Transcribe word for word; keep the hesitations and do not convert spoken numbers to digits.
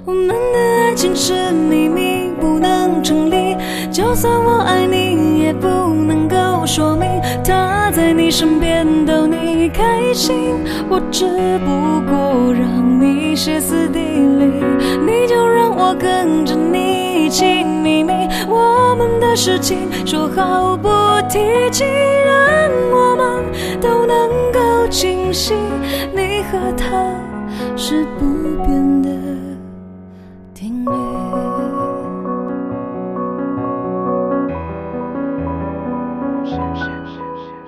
我们的爱情是秘密，不能成立。就算我爱你，也不能够说明他在你身边逗你开心。我只不过让你歇斯底里，你就让我跟着你一起秘密我们的事情，说好不提起，让我们都能够清晰，你和他是不变的定律。